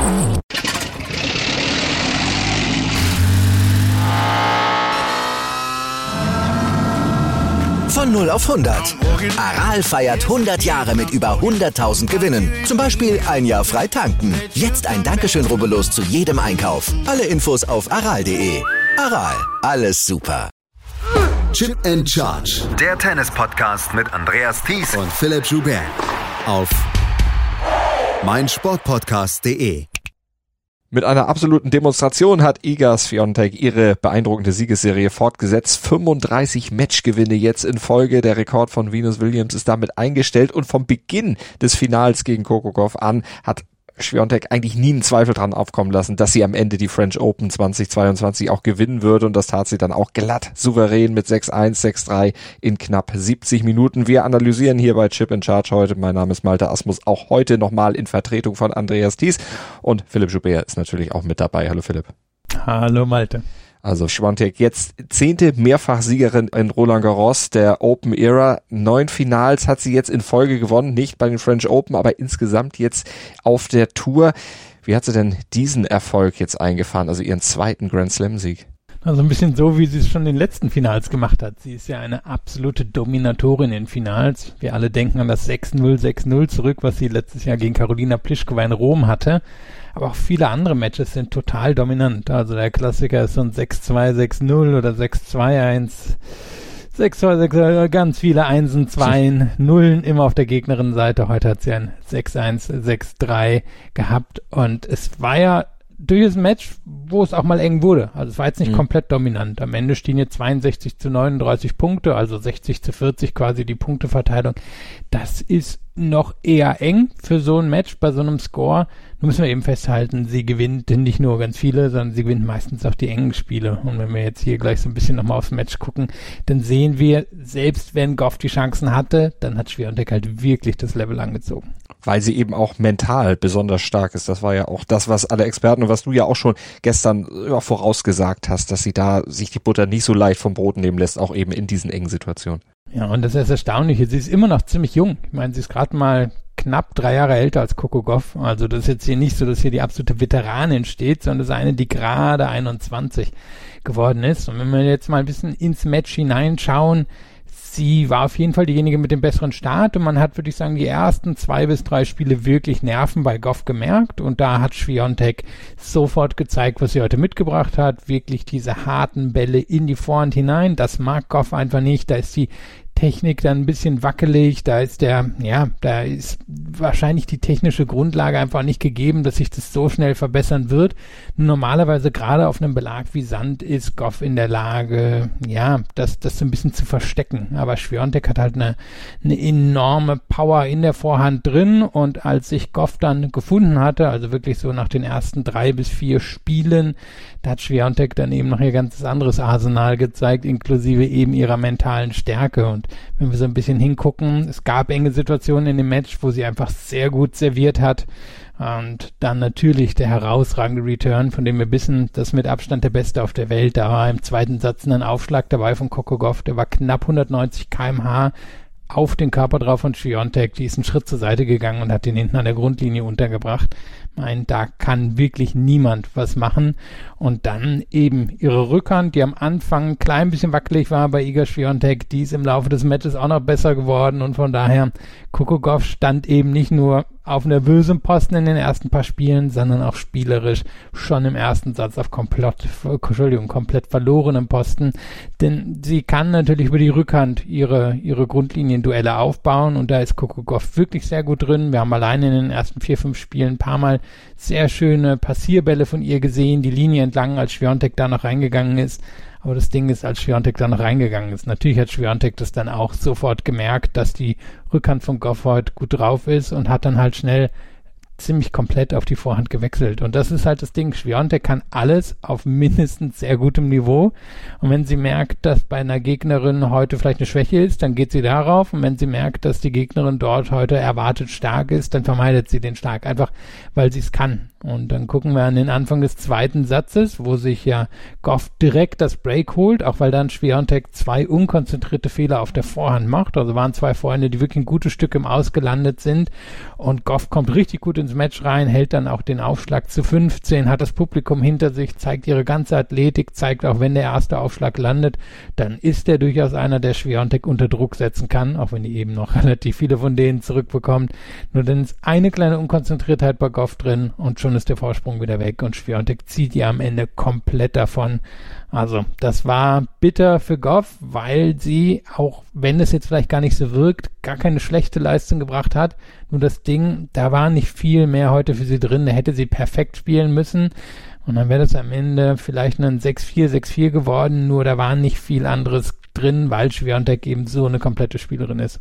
Von 0 auf 100. Aral feiert 100 Jahre mit über 100.000 Gewinnen. Zum Beispiel ein Jahr frei tanken. Jetzt ein Dankeschön, rubbellos zu jedem Einkauf. Alle Infos auf aral.de. Aral, alles super. Chip and Charge. Der Tennis-Podcast mit Andreas Thies und Philipp Joubert. Auf meinsportpodcast.de. Mit einer absoluten Demonstration hat Iga Swiatek ihre beeindruckende Siegesserie fortgesetzt. 35 Matchgewinne jetzt in Folge. Der Rekord von Venus Williams ist damit eingestellt. Und vom Beginn des Finals gegen Coco Gauff an hat Swiatek eigentlich nie einen Zweifel dran aufkommen lassen, dass sie am Ende die French Open 2022 auch gewinnen würde, und das tat sie dann auch glatt, souverän mit 6-1, 6-3 in knapp 70 Minuten. Wir analysieren hier bei Chip and Charge heute. Mein Name ist Malte Asmus, auch heute nochmal in Vertretung von Andreas Thies, und Philipp Joubert ist natürlich auch mit dabei. Hallo Philipp. Hallo Malte. Also Swiatek jetzt 10. Mehrfachsiegerin in Roland Garros der Open Era. 9 Finals hat sie jetzt in Folge gewonnen, nicht bei den French Open, aber insgesamt jetzt auf der Tour. Wie hat sie denn diesen Erfolg jetzt eingefahren, also ihren zweiten Grand Slam Sieg? Also ein bisschen so, wie sie es schon in den letzten Finals gemacht hat. Sie ist ja eine absolute Dominatorin in Finals. Wir alle denken an das 6-0, 6-0 zurück, was sie letztes Jahr gegen Karolina Pliskova in Rom hatte. Aber auch viele andere Matches sind total dominant. Also der Klassiker ist so ein 6-2, 6-0 oder 6-2-1, 6-2, 6-2, ganz viele Einsen, Zweien, Nullen immer auf der Gegnerin-Seite. Heute hat sie ein 6-1, 6-3 gehabt, und es war ja durchaus ein Match, wo es auch mal eng wurde. Also es war jetzt nicht komplett dominant. Am Ende stehen hier 62-39 Punkte, also 60-40 quasi die Punkteverteilung. Das ist noch eher eng für so ein Match bei so einem Score. Nun müssen wir eben festhalten, sie gewinnt nicht nur ganz viele, sondern sie gewinnt meistens auch die engen Spiele. Und wenn wir jetzt hier gleich so ein bisschen nochmal aufs Match gucken, dann sehen wir, selbst wenn Gauff die Chancen hatte, dann hat Swiatek halt wirklich das Level angezogen. Weil sie eben auch mental besonders stark ist. Das war ja auch das, was alle Experten und was du ja auch schon gestern vorausgesagt hast, dass sie da sich die Butter nicht so leicht vom Brot nehmen lässt, auch eben in diesen engen Situationen. Ja, und das ist Erstaunliche. Sie ist immer noch ziemlich jung. Ich meine, sie ist gerade mal knapp 3 Jahre älter als Coco Gauff. Also das ist jetzt hier nicht so, dass hier die absolute Veteranin steht, sondern das ist eine, die gerade 21 geworden ist. Und wenn wir jetzt mal ein bisschen ins Match hineinschauen, sie war auf jeden Fall diejenige mit dem besseren Start, und man hat, würde ich sagen, die ersten 2 bis 3 Spiele wirklich Nerven bei Gauff gemerkt, und da hat Swiatek sofort gezeigt, was sie heute mitgebracht hat, wirklich diese harten Bälle in die Vorhand hinein. Das mag Gauff einfach nicht, da ist die Technik dann ein bisschen wackelig, da ist wahrscheinlich die technische Grundlage einfach nicht gegeben, dass sich das so schnell verbessern wird. Normalerweise gerade auf einem Belag wie Sand ist Gauff in der Lage, das so ein bisschen zu verstecken. Aber Swiatek hat halt eine enorme Power in der Vorhand drin, und als sich Gauff dann gefunden hatte, also wirklich so nach den ersten 3 bis 4 Spielen, da hat Swiatek dann eben noch ihr ganzes anderes Arsenal gezeigt, inklusive eben ihrer mentalen Stärke. Und wenn wir so ein bisschen hingucken, es gab enge Situationen in dem Match, wo sie einfach sehr gut serviert hat. Und dann natürlich der herausragende Return, von dem wir wissen, das mit Abstand der Beste auf der Welt. Da war im zweiten Satz ein Aufschlag dabei von Coco Gauff, der war knapp 190 km/h auf den Körper drauf von Swiatek. Die ist einen Schritt zur Seite gegangen und hat den hinten an der Grundlinie untergebracht. Da kann wirklich niemand was machen. Und dann eben ihre Rückhand, die am Anfang ein klein bisschen wackelig war bei Iga Swiatek, die ist im Laufe des Matches auch noch besser geworden, und von daher, Coco Gauff stand eben nicht nur auf nervösem Posten in den ersten paar Spielen, sondern auch spielerisch schon im ersten Satz auf komplett verlorenem Posten, denn sie kann natürlich über die Rückhand ihre Grundlinienduelle aufbauen, und da ist Coco Gauff wirklich sehr gut drin. Wir haben alleine in den ersten 4-5 Spielen ein paar Mal sehr schöne Passierbälle von ihr gesehen, die Linie entlang, als Swiatek da noch reingegangen ist. Aber das Ding ist, als Swiatek da noch reingegangen ist, natürlich hat Swiatek das dann auch sofort gemerkt, dass die Rückhand von Gauff heute gut drauf ist, und hat dann halt schnell ziemlich komplett auf die Vorhand gewechselt. Und das ist halt das Ding. Swiatek kann alles auf mindestens sehr gutem Niveau. Und wenn sie merkt, dass bei einer Gegnerin heute vielleicht eine Schwäche ist, dann geht sie darauf. Und wenn sie merkt, dass die Gegnerin dort heute erwartet stark ist, dann vermeidet sie den stark. Einfach, weil sie es kann. Und dann gucken wir an den Anfang des zweiten Satzes, wo sich ja Gauff direkt das Break holt, auch weil dann Swiatek 2 unkonzentrierte Fehler auf der Vorhand macht. Also waren 2 Vorhände, die wirklich ein gutes Stück im Aus gelandet sind. Und Gauff kommt richtig gut ins Match rein, hält dann auch den Aufschlag zu 15, hat das Publikum hinter sich, zeigt ihre ganze Athletik, zeigt auch, wenn der erste Aufschlag landet, dann ist er durchaus einer, der Swiatek unter Druck setzen kann, auch wenn die eben noch relativ viele von denen zurückbekommt. Nur dann ist eine kleine Unkonzentriertheit bei Gauff drin und schon ist der Vorsprung wieder weg und Swiatek zieht ihr am Ende komplett davon. Also das war bitter für Gauff, weil sie, auch wenn es jetzt vielleicht gar nicht so wirkt, gar keine schlechte Leistung gebracht hat. Nur das Ding, da war nicht viel mehr heute für sie drin. Da hätte sie perfekt spielen müssen. Und dann wäre das am Ende vielleicht ein 6-4, 6-4 geworden. Nur da war nicht viel anderes drin, weil Swiatek eben so eine komplette Spielerin ist.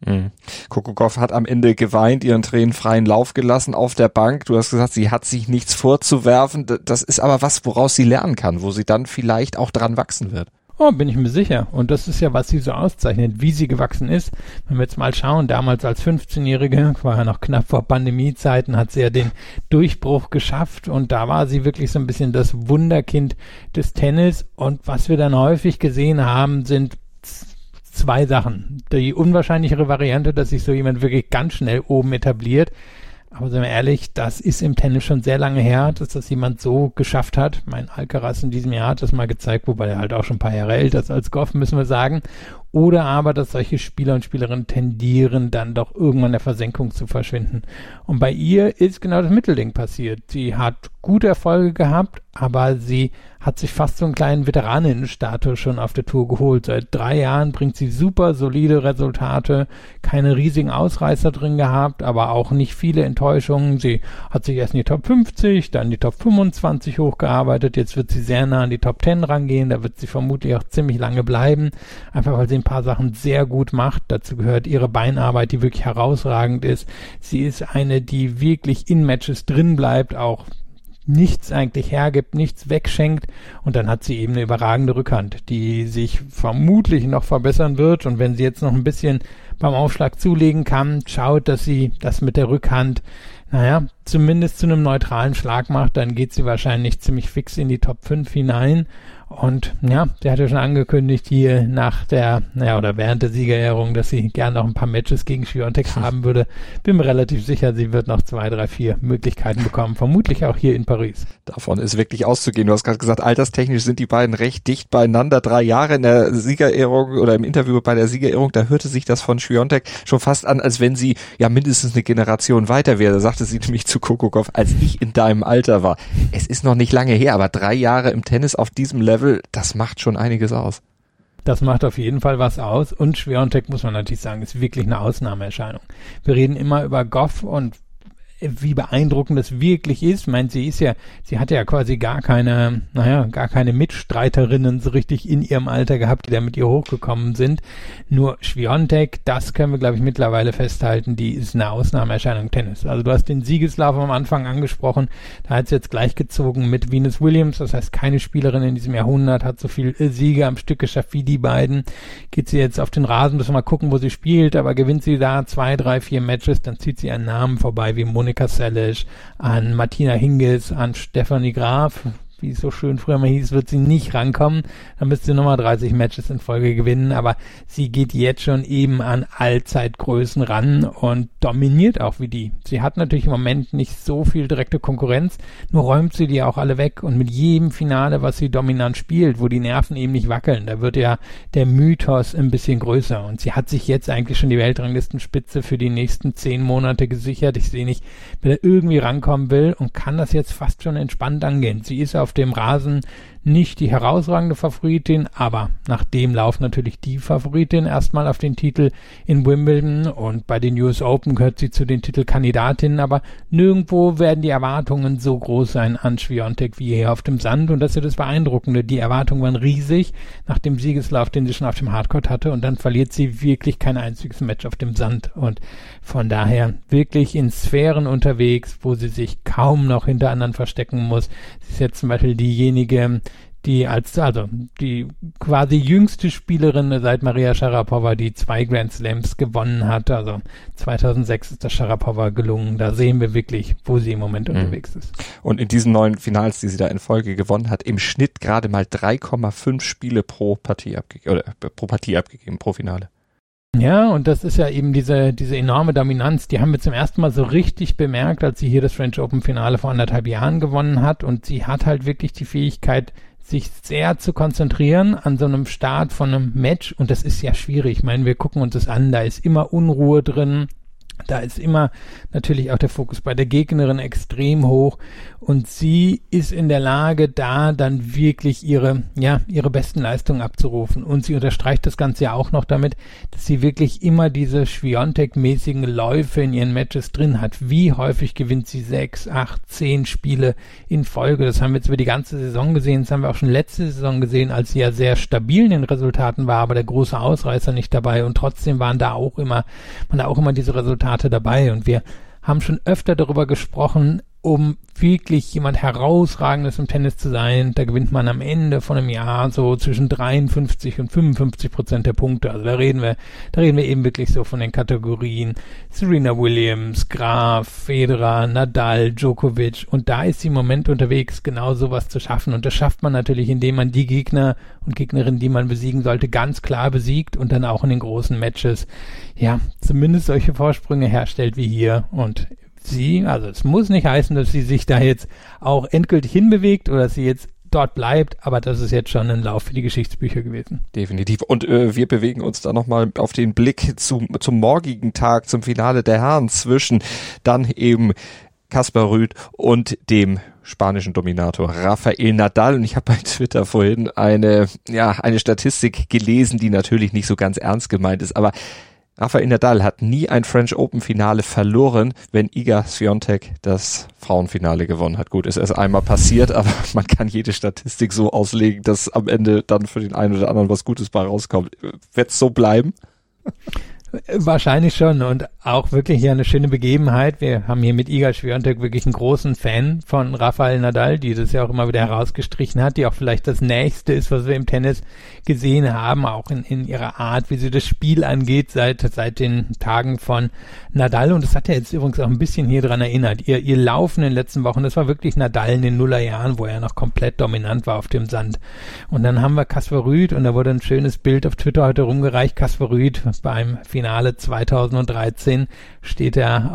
Coco Gauff hat am Ende geweint, ihren Tränen freien Lauf gelassen auf der Bank. Du hast gesagt, sie hat sich nichts vorzuwerfen. Das ist aber was, woraus sie lernen kann, wo sie dann vielleicht auch dran wachsen wird. Oh, bin ich mir sicher. Und das ist ja, was sie so auszeichnet, wie sie gewachsen ist. Wenn wir jetzt mal schauen, damals als 15-Jährige, war ja noch knapp vor Pandemiezeiten, hat sie ja den Durchbruch geschafft und da war sie wirklich so ein bisschen das Wunderkind des Tennis. Und was wir dann häufig gesehen haben, sind zwei Sachen. Die unwahrscheinlichere Variante, dass sich so jemand wirklich ganz schnell oben etabliert. Aber sind wir ehrlich, das ist im Tennis schon sehr lange her, dass das jemand so geschafft hat. Mein Alcaraz in diesem Jahr hat das mal gezeigt, wobei er halt auch schon ein paar Jahre älter ist als Gauff, müssen wir sagen. Oder aber, dass solche Spieler und Spielerinnen tendieren, dann doch irgendwann in der Versenkung zu verschwinden. Und bei ihr ist genau das Mittelding passiert. Sie hat gute Erfolge gehabt, aber sie hat sich fast so einen kleinen Veteraninnenstatus schon auf der Tour geholt. Seit 3 Jahren bringt sie super solide Resultate, keine riesigen Ausreißer drin gehabt, aber auch nicht viele Enttäuschungen. Sie hat sich erst in die Top 50, dann in die Top 25 hochgearbeitet. Jetzt wird sie sehr nah an die Top 10 rangehen. Da wird sie vermutlich auch ziemlich lange bleiben, einfach weil sie ein paar Sachen sehr gut macht. Dazu gehört ihre Beinarbeit, die wirklich herausragend ist. Sie ist eine, die wirklich in Matches drin bleibt, auch nichts eigentlich hergibt, nichts wegschenkt und dann hat sie eben eine überragende Rückhand, die sich vermutlich noch verbessern wird und wenn sie jetzt noch ein bisschen beim Aufschlag zulegen kann, schaut, dass sie das mit der Rückhand, zumindest zu einem neutralen Schlag macht, dann geht sie wahrscheinlich ziemlich fix in die Top 5 hinein. Und ja, sie hat ja schon angekündigt hier nach der, oder während der Siegerehrung, dass sie gerne noch ein paar Matches gegen Swiatek haben würde. Bin mir relativ sicher, sie wird noch 2, 3, 4 Möglichkeiten bekommen. Vermutlich auch hier in Paris. Davon ist wirklich auszugehen. Du hast gerade gesagt, alterstechnisch sind die beiden recht dicht beieinander. 3 Jahre in der Siegerehrung oder im Interview bei der Siegerehrung, da hörte sich das von Swiatek schon fast an, als wenn sie ja mindestens eine Generation weiter wäre. Da sagte sie nämlich zu Coco Gauff, als ich in deinem Alter war. Es ist noch nicht lange her, aber 3 Jahre im Tennis auf diesem Level, das macht schon einiges aus. Das macht auf jeden Fall was aus und Swiatek, muss man natürlich sagen, ist wirklich eine Ausnahmeerscheinung. Wir reden immer über Gauff und wie beeindruckend das wirklich ist. Ich meine, sie hatte ja quasi gar keine Mitstreiterinnen so richtig in ihrem Alter gehabt, die da mit ihr hochgekommen sind. Nur Swiatek, das können wir, glaube ich, mittlerweile festhalten, die ist eine Ausnahmeerscheinung Tennis. Also du hast den Siegeslauf am Anfang angesprochen, da hat sie jetzt gleichgezogen mit Venus Williams, das heißt, keine Spielerin in diesem Jahrhundert hat so viel Siege am Stück geschafft wie die beiden. Geht sie jetzt auf den Rasen, müssen wir mal gucken, wo sie spielt, aber gewinnt sie da 2, 3, 4 Matches, dann zieht sie einen Namen vorbei wie Monika Seles, an Martina Hingis, an Stefanie Graf, wie es so schön früher mal hieß, wird sie nicht rankommen. Dann müsste sie nochmal 30 Matches in Folge gewinnen, aber sie geht jetzt schon eben an Allzeitgrößen ran und dominiert auch wie die. Sie hat natürlich im Moment nicht so viel direkte Konkurrenz, nur räumt sie die auch alle weg und mit jedem Finale, was sie dominant spielt, wo die Nerven eben nicht wackeln, da wird ja der Mythos ein bisschen größer und sie hat sich jetzt eigentlich schon die Weltranglistenspitze für die nächsten 10 Monate gesichert. Ich sehe nicht, wer da irgendwie rankommen will und kann das jetzt fast schon entspannt angehen. Sie ist auf dem Rasen nicht die herausragende Favoritin, aber nach dem Lauf natürlich die Favoritin erstmal auf den Titel in Wimbledon und bei den US Open gehört sie zu den Titelkandidatinnen, aber nirgendwo werden die Erwartungen so groß sein an Swiatek wie hier auf dem Sand und das ist ja das Beeindruckende. Die Erwartungen waren riesig nach dem Siegeslauf, den sie schon auf dem Hardcourt hatte und dann verliert sie wirklich kein einziges Match auf dem Sand und von daher wirklich in Sphären unterwegs, wo sie sich kaum noch hinter anderen verstecken muss. Sie ist jetzt zum Beispiel diejenige, die die quasi jüngste Spielerin seit Maria Sharapova, die 2 Grand Slams gewonnen hat. Also 2006 ist das Sharapova gelungen. Da sehen wir wirklich, wo sie im Moment unterwegs ist. Und in diesen 9 Finals, die sie da in Folge gewonnen hat, im Schnitt gerade mal 3,5 Spiele pro Partie abgegeben, pro Finale. Ja, und das ist ja eben diese enorme Dominanz, die haben wir zum ersten Mal so richtig bemerkt, als sie hier das French Open Finale vor 1,5 Jahren gewonnen hat, und sie hat halt wirklich die Fähigkeit, sich sehr zu konzentrieren an so einem Start von einem Match, und das ist ja schwierig. Ich meine, wir gucken uns das an, da ist immer Unruhe drin, da ist immer natürlich auch der Fokus bei der Gegnerin extrem hoch, und sie ist in der Lage, da dann wirklich ihre besten Leistungen abzurufen, und sie unterstreicht das Ganze ja auch noch damit, dass sie wirklich immer diese Swiatek-mäßigen Läufe in ihren Matches drin hat. Wie häufig gewinnt sie 6, 8, 10 Spiele in Folge? Das haben wir jetzt über die ganze Saison gesehen, das haben wir auch schon letzte Saison gesehen, als sie ja sehr stabil in den Resultaten war, aber der große Ausreißer nicht dabei, und trotzdem waren da auch immer diese Resultate dabei, und wir haben schon öfter darüber gesprochen, um wirklich jemand Herausragendes im Tennis zu sein, da gewinnt man am Ende von einem Jahr so zwischen 53 und 55% der Punkte. Also da reden wir eben wirklich so von den Kategorien Serena Williams, Graf, Federer, Nadal, Djokovic, und da ist sie im Moment unterwegs, genau sowas zu schaffen, und das schafft man natürlich, indem man die Gegner und Gegnerinnen, die man besiegen sollte, ganz klar besiegt und dann auch in den großen Matches, ja, zumindest solche Vorsprünge herstellt wie hier. Und also es muss nicht heißen, dass sie sich da jetzt auch endgültig hinbewegt oder dass sie jetzt dort bleibt, aber das ist jetzt schon ein Lauf für die Geschichtsbücher gewesen. Definitiv. Und wir bewegen uns da nochmal auf den Blick zum morgigen Tag, zum Finale der Herren zwischen dann eben Casper Ruud und dem spanischen Dominator Rafael Nadal. Und ich habe bei Twitter vorhin eine Statistik gelesen, die natürlich nicht so ganz ernst gemeint ist, aber Rafael Nadal hat nie ein French Open Finale verloren, wenn Iga Swiatek das Frauenfinale gewonnen hat. Gut, ist erst einmal passiert, aber man kann jede Statistik so auslegen, dass am Ende dann für den einen oder anderen was Gutes bei rauskommt. Wird es so bleiben? Wahrscheinlich schon, und auch wirklich hier eine schöne Begebenheit. Wir haben hier mit Iga Swiatek wirklich einen großen Fan von Rafael Nadal, die das ja auch immer wieder herausgestrichen hat, die auch vielleicht das Nächste ist, was wir im Tennis gesehen haben, auch in ihrer Art, wie sie das Spiel angeht, seit den Tagen von Nadal. Und das hat ja jetzt übrigens auch ein bisschen hier dran erinnert. Ihr Laufen in den letzten Wochen, das war wirklich Nadal in den Nullerjahren, wo er noch komplett dominant war auf dem Sand. Und dann haben wir Casper Ruud, und da wurde ein schönes Bild auf Twitter heute rumgereicht. Casper Ruud beim Finale 2013 steht er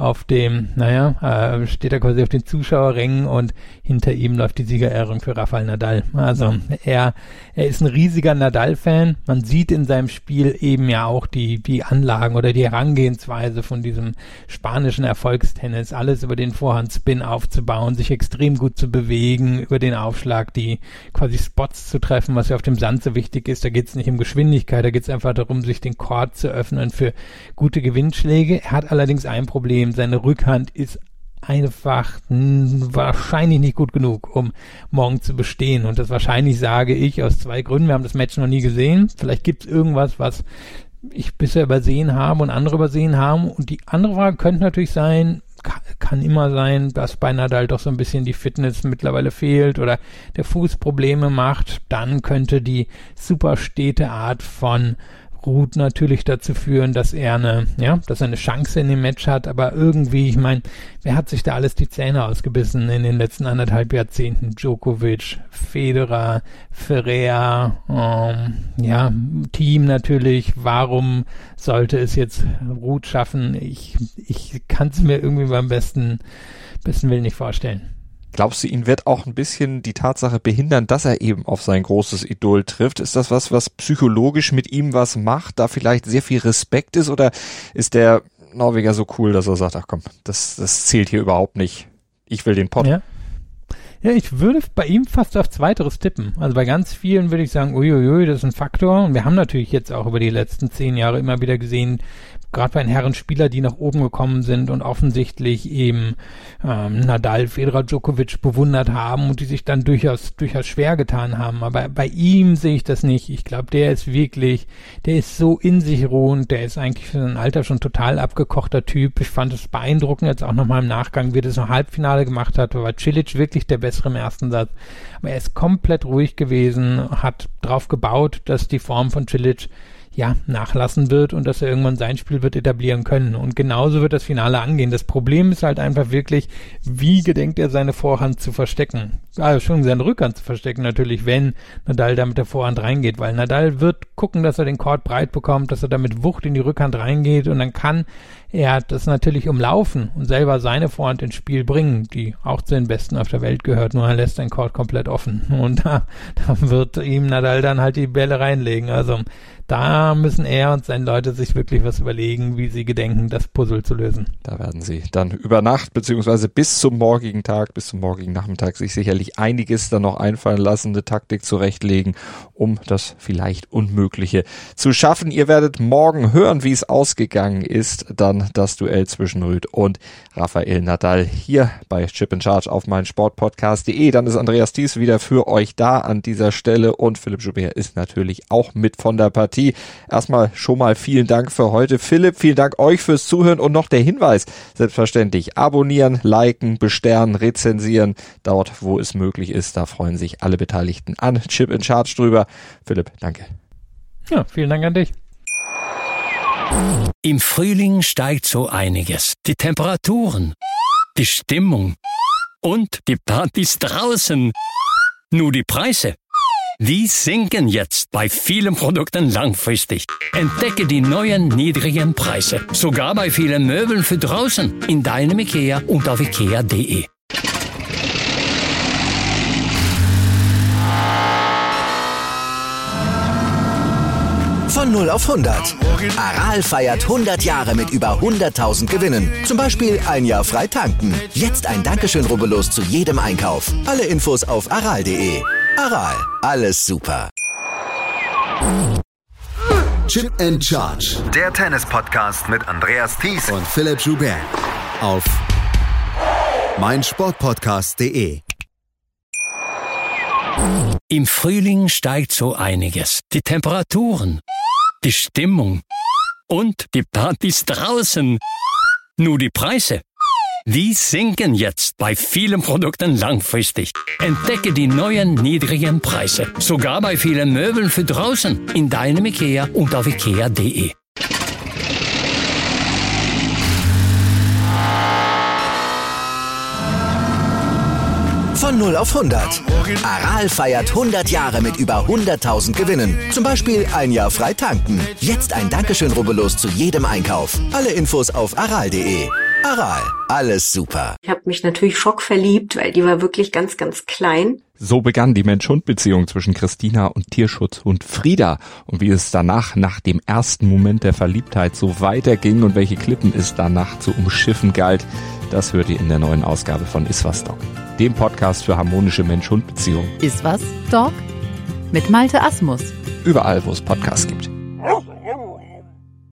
quasi auf den Zuschauerrängen, und hinter ihm läuft die Siegerehrung für Rafael Nadal. Also er ist ein riesiger Nadal-Fan. Man sieht in seinem Spiel eben ja auch die Anlagen oder die Herangehensweise von diesem spanischen Erfolgstennis, alles über den Vorhandspin aufzubauen, sich extrem gut zu bewegen, über den Aufschlag die quasi Spots zu treffen, was ja auf dem Sand so wichtig ist. Da geht es nicht um Geschwindigkeit, da geht es einfach darum, sich den Court zu öffnen für gute Gewinnschläge. Er hat allerdings ein Problem, seine Rückhand ist einfach wahrscheinlich nicht gut genug, um morgen zu bestehen. Und das wahrscheinlich sage ich aus 2 Gründen. Wir haben das Match noch nie gesehen. Vielleicht gibt es irgendwas, was ich bisher übersehen habe und andere übersehen haben. Und die andere Frage könnte natürlich sein, kann immer sein, dass bei Nadal doch so ein bisschen die Fitness mittlerweile fehlt oder der Fuß Probleme macht. Dann könnte die super stete Art von Ruud natürlich dazu führen, dass er eine Chance in dem Match hat, aber irgendwie, ich meine, wer hat sich da alles die Zähne ausgebissen in den letzten 1,5 Jahrzehnten? Djokovic, Federer, Ferrer, Team natürlich. Warum sollte es jetzt Ruud schaffen? Ich kann es mir irgendwie beim besten Willen nicht vorstellen. Glaubst du, ihn wird auch ein bisschen die Tatsache behindern, dass er eben auf sein großes Idol trifft? Ist das was psychologisch mit ihm was macht, da vielleicht sehr viel Respekt ist, oder ist der Norweger so cool, dass er sagt, ach komm, das zählt hier überhaupt nicht. Ich will den Pott. Ja, ich würde bei ihm fast auf Zweiteres tippen. Also bei ganz vielen würde ich sagen, uiuiui, das ist ein Faktor. Und wir haben natürlich jetzt auch über die letzten 10 Jahre immer wieder gesehen, gerade bei den Herren Spieler, die nach oben gekommen sind und offensichtlich eben Nadal, Federer, Djokovic bewundert haben und die sich dann durchaus schwer getan haben. Aber bei ihm sehe ich das nicht. Ich glaube, der ist so in sich ruhend, der ist eigentlich für sein Alter schon total abgekochter Typ. Ich fand es beeindruckend, jetzt auch nochmal im Nachgang, wie er das im Halbfinale gemacht hat. Da war Cilic wirklich der Bessere im ersten Satz. Aber er ist komplett ruhig gewesen, hat drauf gebaut, dass die Form von Cilic nachlassen wird und dass er irgendwann sein Spiel wird etablieren können. Und genauso wird das Finale angehen. Das Problem ist halt einfach wirklich, wie gedenkt er seine Vorhand zu verstecken? schon seine Rückhand zu verstecken natürlich, wenn Nadal da mit der Vorhand reingeht, weil Nadal wird gucken, dass er den Court breit bekommt, dass er da mit Wucht in die Rückhand reingeht und dann kann er das natürlich umlaufen und selber seine Vorhand ins Spiel bringen, die auch zu den Besten auf der Welt gehört, nur er lässt den Court komplett offen und da wird ihm Nadal dann halt die Bälle reinlegen, also da müssen er und seine Leute sich wirklich was überlegen, wie sie gedenken, das Puzzle zu lösen. Da werden sie dann über Nacht beziehungsweise bis zum morgigen Tag, bis zum morgigen Nachmittag sich sicherlich einiges dann noch einfallen lassen, eine Taktik zurechtlegen, um das vielleicht Unmögliche zu schaffen. Ihr werdet morgen hören, wie es ausgegangen ist, dann das Duell zwischen Ruud und Rafael Nadal hier bei Chip in Charge auf meinsportpodcast.de. Dann ist Andreas Thies wieder für euch da an dieser Stelle und Philipp Joubert ist natürlich auch mit von der Partie. Erstmal schon mal vielen Dank für heute. Philipp, vielen Dank euch fürs Zuhören und noch der Hinweis, selbstverständlich abonnieren, liken, besternen, rezensieren, dort wo es möglich ist. Da freuen sich alle Beteiligten an Chip in Charge drüber. Philipp, danke. Ja, vielen Dank an dich. Im Frühling steigt so einiges. Die Temperaturen, die Stimmung und die Partys draußen. Nur die Preise, die sinken jetzt bei vielen Produkten langfristig. Entdecke die neuen niedrigen Preise. Sogar bei vielen Möbeln für draußen. In deinem IKEA und auf IKEA.de. Von 0 auf 100. Aral feiert 100 Jahre mit über 100.000 Gewinnen. Zum Beispiel ein Jahr frei tanken. Jetzt ein Dankeschön, rubbellos zu jedem Einkauf. Alle Infos auf aral.de. Aral, alles super. Chip and Charge. Der Tennis-Podcast mit Andreas Thies und Philipp Joubert auf meinsportpodcast.de. Im Frühling steigt so einiges. Die Temperaturen, die Stimmung und die Partys draußen. Nur die Preise, die sinken jetzt bei vielen Produkten langfristig. Entdecke die neuen niedrigen Preise. Sogar bei vielen Möbeln für draußen. In deinem IKEA und auf IKEA.de. Von 0 auf 100. Aral feiert 100 Jahre mit über 100.000 Gewinnen. Zum Beispiel ein Jahr frei tanken. Jetzt ein Dankeschön, rubbellos zu jedem Einkauf. Alle Infos auf aral.de. Aral, alles super. Ich habe mich natürlich schockverliebt, weil die war wirklich ganz, ganz klein. So begann die Mensch-Hund-Beziehung zwischen Christina und Tierschutzhund Frieda. Und wie es danach, nach dem ersten Moment der Verliebtheit, so weiterging und welche Klippen es danach zu umschiffen galt, das hört ihr in der neuen Ausgabe von Iswas Dog, dem Podcast für harmonische Mensch-Hund-Beziehungen. Iswas Dog mit Malte Asmus. Überall, wo es Podcasts gibt.